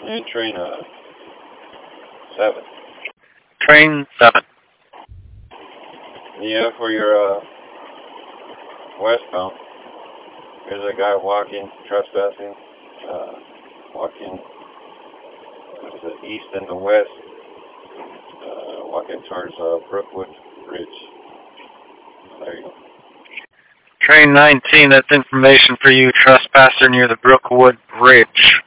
And train 7. Train 7. Yeah, for your westbound. There's a guy walking, trespassing, walking to the east and the west, walking towards Brookwood Bridge. There you go. Train 19, that's information for you, trespasser near the Brookwood Bridge.